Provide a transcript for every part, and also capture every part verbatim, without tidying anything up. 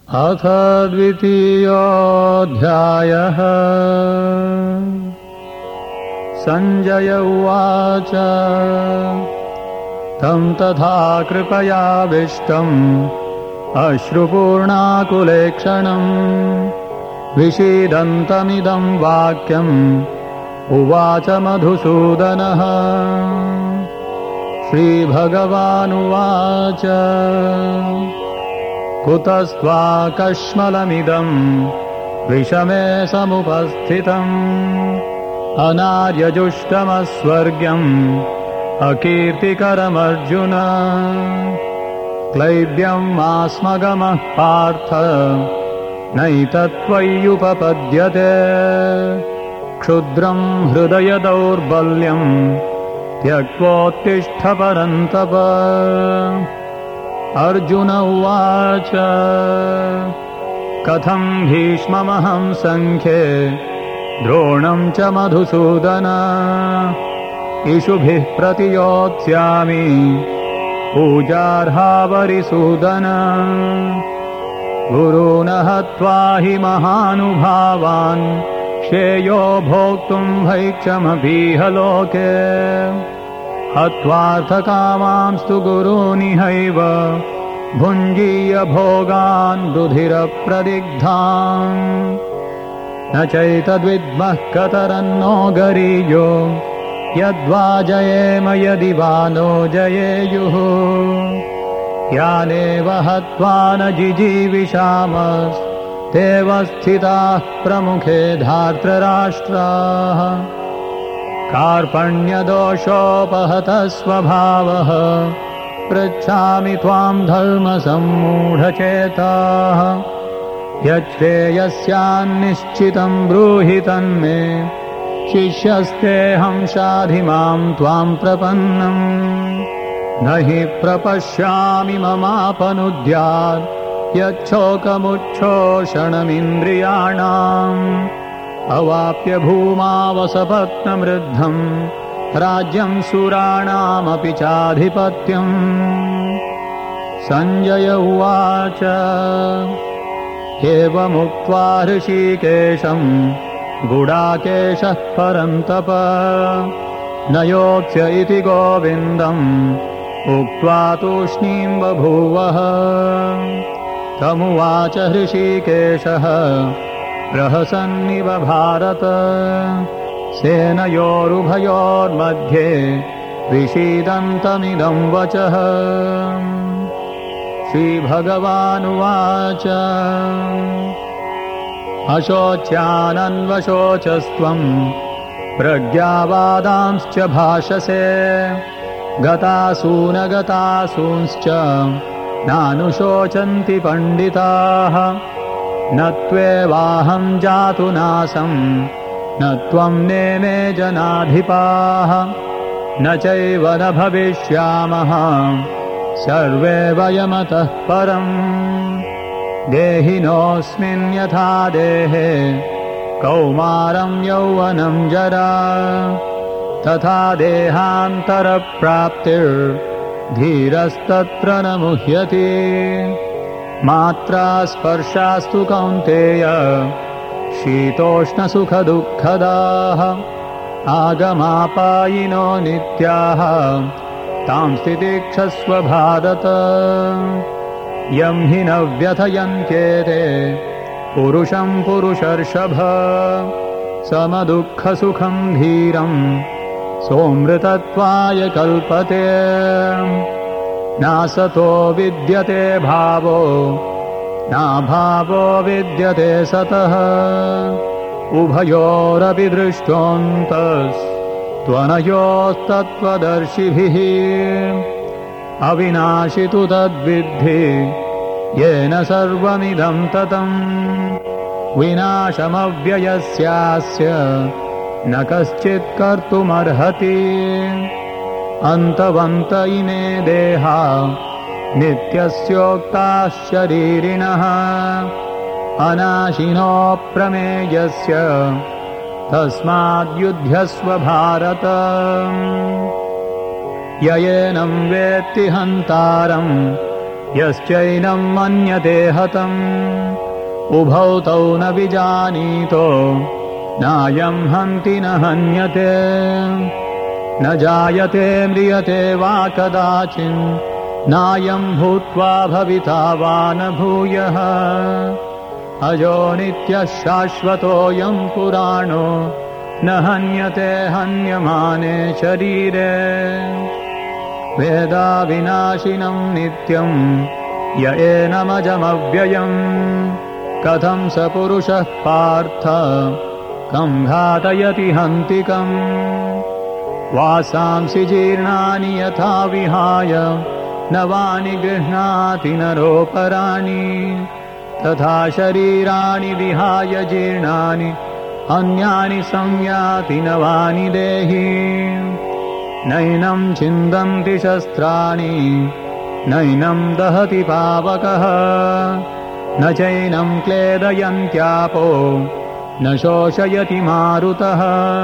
अथ द्वितीयोऽध्यायः। संजय उवाच तं तथा कृपयाविष्टम् अश्रुपूर्णाकुलेक्षणम् विषीदन्तमिदं वाक्यम् उवाच मधुसूदनः। श्रीभगवानुवाच कुतस्त्वाकश्मलमिदं विषमे समुपस्थितम् अनार्यजुष्टमस्वर्ग्यम् अकीर्तिकरमर्जुन। क्लैब्यम् आस्मगमः पार्थ नैतत्त्वय्युपपद्यते। क्षुद्रम् हृदय दौर्बल्यम् त्यक्त्वोत्तिष्ठ परन्तप। अर्जुन उवाच कथं भीष्ममहं सङ्ख्ये द्रोणं च मधुसूदन। इषुभिः प्रतियोत्स्यामि पूजार्हावरिसूदन। गुरून् हत्वा हि महानुभावान् श्रेयो भोक्तुं भैक्षमपीह लोके। हत्वार्थकामांस्तु गुरूनिहैव भुञ्जीय भोगान् रुधिरप्रदिग्धान्। न चैतद्विद्मः कतरन्नो गरीयो यद्वा जयेम यदि वा नो जयेयुः। यानेव हत्वा न जिजीविषामस्तेव स्थिताः प्रमुखे धार्तराष्ट्राः। कार्पण्यदोषोपहतः स्वभावः पृच्छामि त्वां धर्मसम्मूढचेताः। यच्छ्रेयस्यान्निश्चितं ब्रूहि तन्मे शिष्यस्तेऽहं शाधि मां त्वां प्रपन्नम्। न हि प्रपश्यामि ममापनुद्यात् यच्छोकमुच्छोषणमिन्द्रियाणाम्। अवाप्य भूमावसपत्नमृद्धम् राज्यं सुराणामपि चाधिपत्यम्। संजय उवाच एवमुक्त्वा हृषीकेशम् गुडाकेशः परन्तप न योत्स्य इति गोविन्दम् उक्त्वा तूष्णीं बभूवः। तमुवाच हृषीकेशः प्रहसन्निव भारत। सेनयोरुभयोर्मध्ये विषीदन्तमिदं वचः। श्रीभगवानुवाच अशोच्यानन्वशोचस्त्वं प्रज्ञावादांश्च भाषसे। गतासूनगतासूंश्च नानुशोचन्ति पण्डिताः। न त्वेवाहं जातु नासं न त्वं नेमे जनाधिपाः। न चैव न भविष्यामः सर्वे वयमतः परम्। देहिनोऽस्मिन् यथा देहे कौमारं यौवनं जरा तथा देहान्तरप्राप्तिर्धीरस्तत्र न मुह्यति। मात्रा स्पर्शास्तु कौन्तेय शीतोष्णसुखदुःखदाः। आगमापायिनो नित्याः तां स्थितिक्षस्व भारत। यं हि न व्यथयन्त्येते पुरुषं पुरुषर्षभ। समदुःखसुखं धीरं सोऽमृतत्वाय कल्पते। नासतो विद्यते भावो नाभावो विद्यते सतः। उभयोरपि दृष्टोऽन्तस्त्वनयोस्तत्त्वदर्शिभिः। अविनाशि तु तद्विद्धि येन सर्वमिदं ततम्। विनाशमव्ययस्यास्य न कश्चित् कर्तुमर्हति। अन्तवन्त इमे देहा नित्यस्योक्ताः शरीरिणः। अनाशिनो प्रमेयस्य तस्माद्युध्यस्व भारत। ययेनं वेत्ति हन्तारम् यश्चैनं मन्यते हतम् उभौ तौ न विजानीतो नायं हन्ति न हन्यते न जायते म्रियते वा कदाचिन् नायं भूत्वा भविता वा न भूयः अजो नित्यः शाश्वतोऽयं पुराणो न हन्यते हन्यमाने शरीरे वेदाविनाशिनं नित्यं य एनमजमव्ययम् कथं स पुरुषः पार्थ कं घातयति हन्तिकम् वासांसि जीर्णानि यथा विहाय नवानि गृह्णाति नरोपराणि तथा शरीराणि विहाय जीर्णानि अन्यानि संयाति नवानि देहि नैनं छिन्दन्ति शस्त्राणि नैनं दहति पावकः न चैनं क्लेदयन्त्यापो न शोषयति मारुतः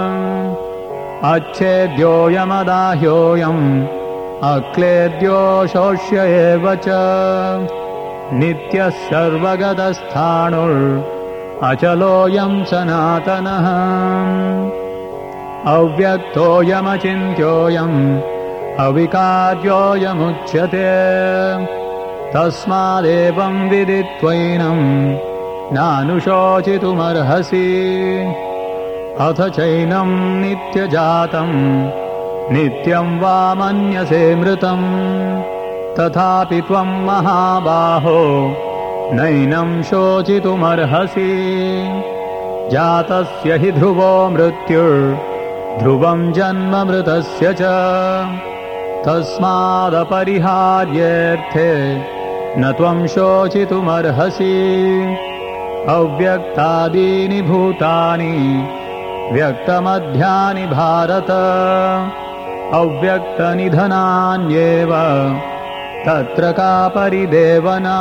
अच्छेद्योऽयमदाह्योऽयम् अक्लेद्यो शोष्य एव च नित्यः सर्वगतस्थाणुर् अचलोऽयं सनातनः अव्यक्तोऽयमचिन्त्योऽयम् अविकार्योऽयमुच्यते तस्मादेवं विदित्वैनं नानुशोचितुमर्हसि अथ चैनं नित्यजातं नित्यं वा मन्यसे मृतम् तथापि त्वं महाबाहो नैनं शोचितुमर्हसि जातस्य हि ध्रुवो मृत्युर्ध्रुवं जन्म मृतस्य च तस्मादपरिहार्येऽर्थे न त्वं शोचितुमर्हसि अव्यक्तादीनि भूतानि व्यक्तमध्यानि भारत अव्यक्तनिधनान्येव तत्र का परिदेवना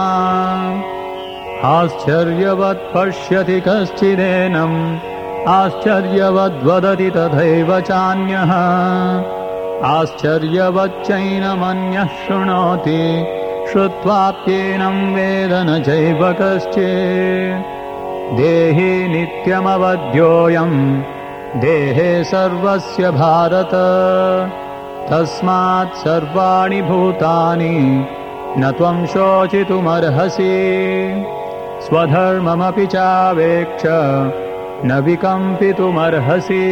आश्चर्यवत् पश्यति कश्चिदेनम् आश्चर्यवद्वदति तथैव चान्यः आश्चर्यवच्चैनमन्यः शृणोति श्रुत्वाप्येनं वेद न चैव कश्चित् देहि नित्यमवध्योऽयं देहे सर्वस्य भारत तस्मात् सर्वाणि भूतानि न त्वं शोचितुमर्हसि स्वधर्ममपि चावेक्ष न विकम्पितुमर्हसि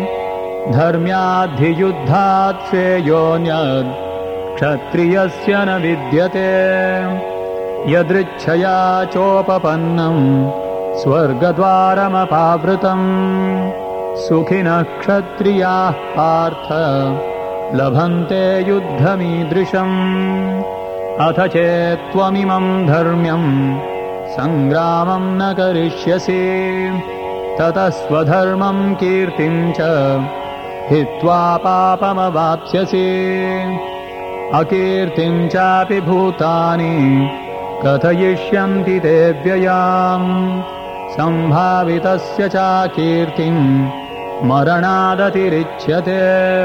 धर्म्याद्धियुद्धात् श्रेयोऽन्यत् क्षत्रियस्य न विद्यते यदृच्छया चोपपन्नम् स्वर्गद्वारमपावृतम् सुखिनः क्षत्रियाः पार्थ लभन्ते युद्धमीदृशम् अथ चेत्त्वमिमं धर्म्यं सङ्ग्रामं न करिष्यसि ततः स्वधर्मं कीर्तिं च हित्वा पापमवाप्स्यसि अकीर्तिं चापि भूतानि कथयिष्यन्ति ते व्ययाम् सम्भावितस्य चाकीर्तिं मरणादतिरिच्यते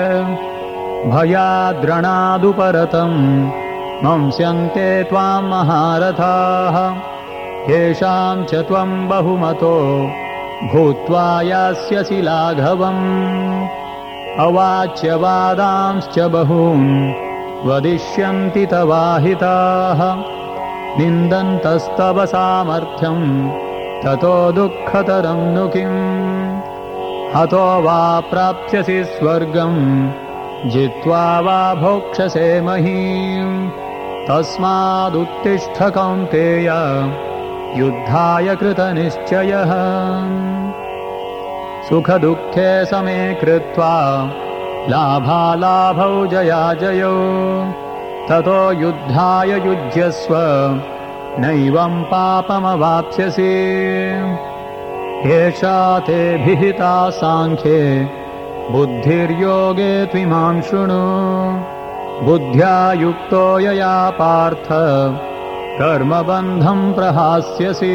भयाद्रणादुपरतम् मंस्यन्ते त्वां महारथाः येषां च त्वं बहुमतो भूत्वा यास्यसि लाघवम् अवाच्यवादांश्च बहून् वदिष्यन्ति तवाहिताः निन्दन्तस्तव सामर्थ्यं ततो दुःखतरं नु किम् हतो वा प्राप्स्यसि स्वर्गम् जित्वा वा भोक्ष्यसे महीम् तस्मादुत्तिष्ठ कौन्तेय युद्धाय कृतनिश्चयः सुखदुःखे समे कृत्वा लाभालाभौ जयाजयौ ततो युद्धाय युज्यस्व नैवं पापमवाप्स्यसि एषा ते विहिता साङ्ख्ये बुद्धिर्योगे त्विमां शृणु बुद्ध्या युक्तो यया पार्थ कर्मबन्धं प्रहास्यसि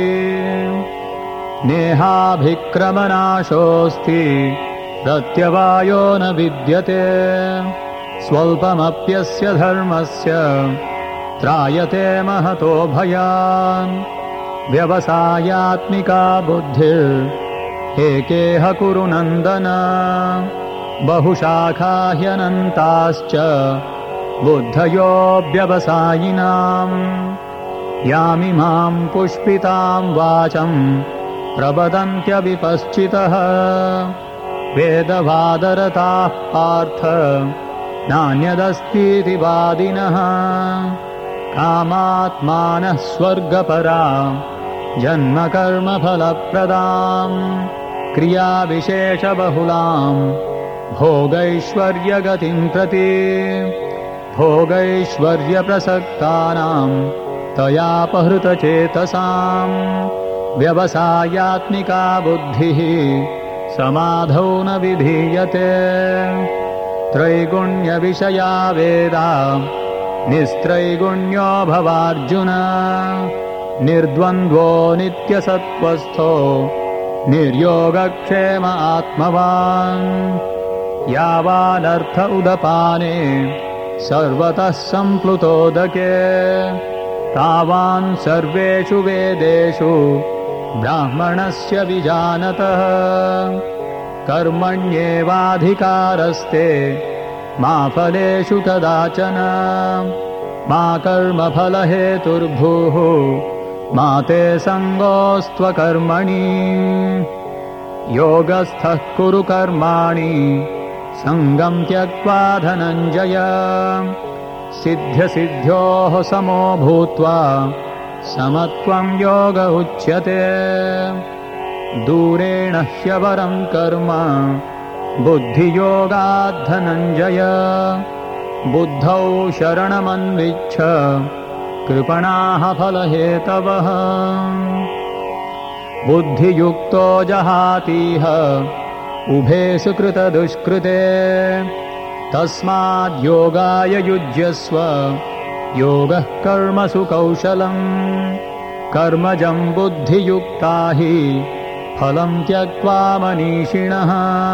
नेहाभिक्रमनाशोऽस्ति प्रत्यवायो न विद्यते स्वल्पमप्यस्य धर्मस्य त्रायते महतो भयान् व्यवसायात्मिका बुद्धिर्एकेह कुरु नन्दन बहुशाखा ह्यनन्ताश्च बुद्धयोऽव्यवसायिनाम् यामिमां पुष्पितां वाचं प्रवदन्त्यविपश्चितः वेदवादरताः पार्थ नान्यदस्तीति वादिनः कामात्मानः स्वर्गपरा जन्मकर्मफलप्रदाम् क्रियाविशेषबहुलां भोगैश्वर्यगतिं प्रति भोगैश्वर्यप्रसक्तानां तयापहृतचेतसाम् व्यवसायात्मिका बुद्धिः समाधौ न विधीयते त्रैगुण्यविषया वेदा निस्त्रैगुण्यो भवार्जुन निर्द्वन्द्वो नित्यसत्त्वस्थो निर्योगक्षेम आत्मवान् यावानर्थ उदपाने सर्वतः सम्प्लुतोदके तावान् सर्वेषु वेदेषु ब्राह्मणस्य विजानतः कर्मण्येवाधिकारस्ते मा फलेषु कदाचन मा कर्मफलहेतुर्भूः मा ते सङ्गोऽस्त्वकर्मणि योगस्थः कुरु कर्माणि सङ्गं त्यक्त्वा धनञ्जय सिद्ध्यसिद्ध्योः समो भूत्वा समत्वं योग उच्यते दूरेण ह्यवरं कर्म बुद्धियोगात् धनञ्जय बुद्धौ शरणमन्विच्छ कृपणाः फलहेतवः बुद्धियुक्तो जहातीह उभे सुकृतदुष्कृते तस्माद्योगाय युज्यस्व योगः कर्मसु कौशलम् कर्मजं बुद्धियुक्ता हि फलं त्यक्त्वा मनीषिणः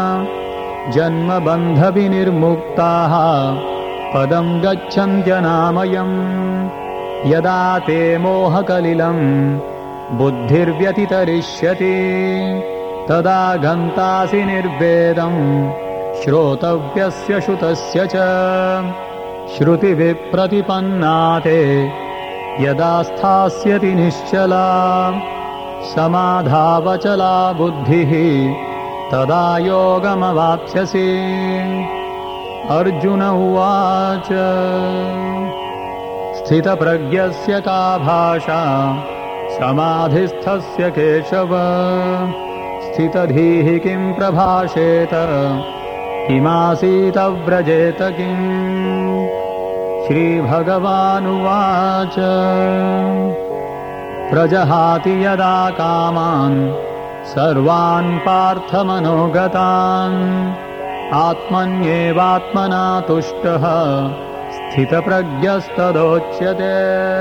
जन्मबन्धविनिर्मुक्ताः पदं गच्छन्त्यनामयम् यदा ते मोहकलिलं बुद्धिर्व्यतितरिष्यति तदा गन्तासि निर्वेदं श्रोतव्यस्य श्रुतस्य च श्रुतिविप्रतिपन्ना ते यदा स्थास्यति निश्चला समाधावचला बुद्धिः तदा योगमवाप्स्यसि अर्जुन उवाच स्थितप्रज्ञस्य का भाषा समाधिस्थस्य केशव स्थितधीः किं प्रभाषेत किमासीतव्रजेत किम् श्रीभगवानुवाच प्रजहाति यदा कामान् सर्वान् पार्थमनोगतान् आत्मन्येवात्मना तुष्टः स्थितप्रज्ञस्तदोच्यते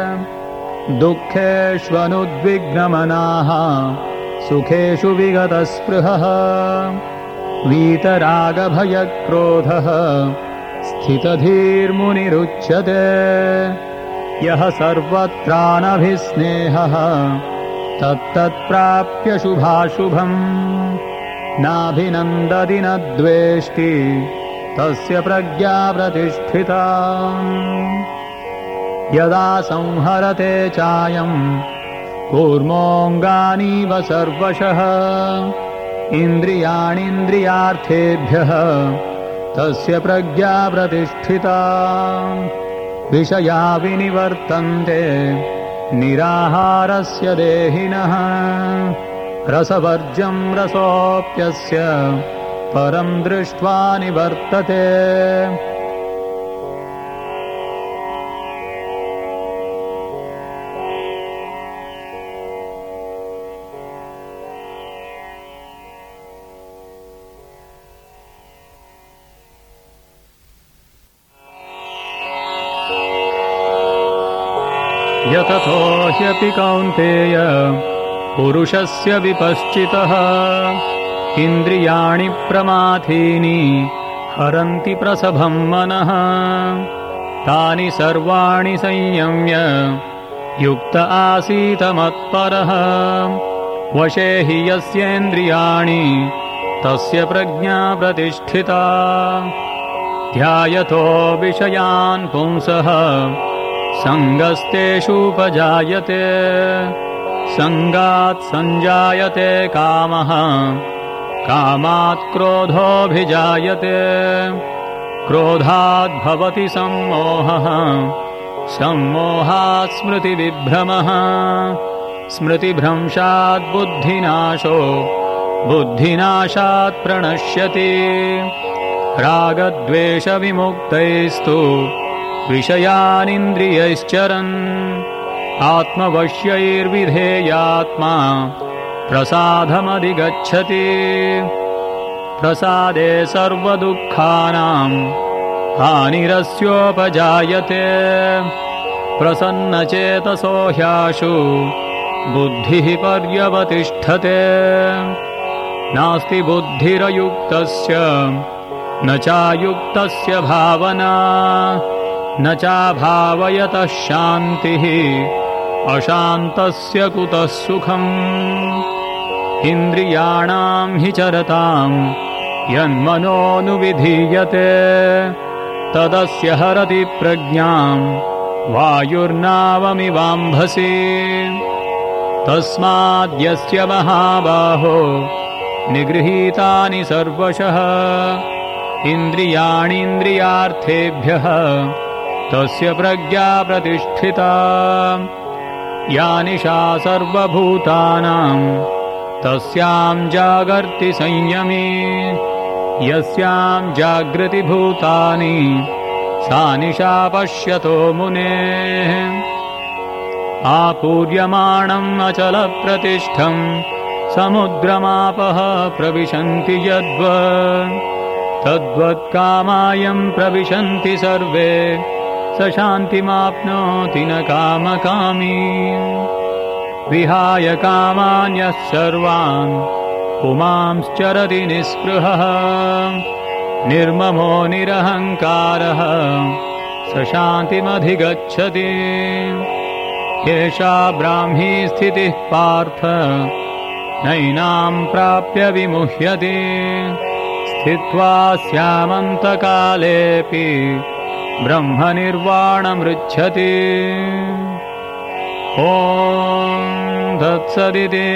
दुःखेष्वनुद्विग्नमनाः सुखेषु विगतस्पृहः वीतरागभयक्रोधः स्थितधीर्मुनिरुच्यते यः सर्वत्रानभिस्नेहः तत्तत्प्राप्य शुभाशुभम् नाभिनन्दति न द्वेष्टि तस्य प्रज्ञा प्रतिष्ठिता यदा संहरते चायं कूर्मोऽङ्गानीव सर्वशः इन्द्रियाणीन्द्रियार्थेभ्यः तस्य प्रज्ञा प्रतिष्ठिता विषया विनिवर्तन्ते निराहारस्य देहिनः रसवर्ज्यं रसोऽप्यस्य परं दृष्ट्वा निवर्तते यततो ह्यपि कौन्तेय पुरुषस्य विपश्चितः इन्द्रियाणि प्रमाथीनि हरन्ति प्रसभं मनः तानि सर्वाणि संयम्य युक्त आसीत मत्परः वशे हि यस्येन्द्रियाणि तस्य प्रज्ञा प्रतिष्ठिता ध्यायतो विषयान् पुंसः सङ्गस्तेषूपजायते सङ्गात् सञ्जायते कामः कामात् क्रोधोऽभिजायते क्रोधात् भवति सम्मोहः सम्मोहात् स्मृतिविभ्रमः स्मृतिभ्रंशात् बुद्धिनाशो बुद्धिनाशात् प्रणश्यति रागद्वेषविमुक्तैस्तु विषयानिन्द्रियैश्चरन् आत्मवश्यैर्विधेयात्मा प्रसादमधिगच्छति प्रसादे सर्वदुःखानां हानिरस्योपजायते प्रसन्नचेतसो ह्याशु बुद्धिः पर्यवतिष्ठते नास्ति बुद्धिरयुक्तस्य न चायुक्तस्य भावना न चाभावयतः शान्तिः अशान्तस्य कुतः सुखम् इन्द्रियाणां हि चरतां यन्मनोनुविधीयते तदस्य हरति प्रज्ञां वायुर्नावमिवाम्भसि तस्माद्यस्य महाबाहो निगृहीतानि सर्वशः इन्द्रियाणीन्द्रियार्थेभ्यः तस्य प्रज्ञा प्रतिष्ठिता या निशा सर्वभूतानां तस्यां जागर्ति संयमी यस्यां जागृति भूतानि सा निशा पश्यतो मुनेः आपूर्यमाणम् अचलप्रतिष्ठम् समुद्रमापः प्रविशन्ति यद्वत् तद्वत्कामायं प्रविशन्ति सर्वे स शान्तिमाप्नोति न कामकामी विहाय कामान्यः सर्वान् पुमांश्चरति निःस्पृहः निर्ममो निरहङ्कारः स शान्तिमधिगच्छति एषा ब्राह्मी स्थितिः पार्थ नैनां प्राप्य विमुह्यते स्थित्वा स्यामन्तकालेऽपि ब्रह्मनिर्वाणमृच्छति ॐ तत्सदिति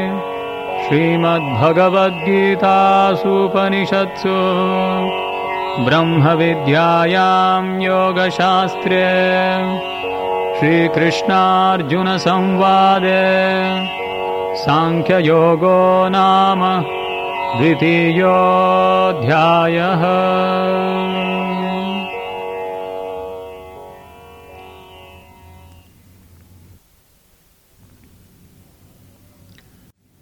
श्रीमद्भगवद्गीतासूपनिषत्सु ब्रह्मविद्यायां योगशास्त्रे श्रीकृष्णार्जुनसंवादे सांख्ययोगो नाम द्वितीयोऽध्यायः।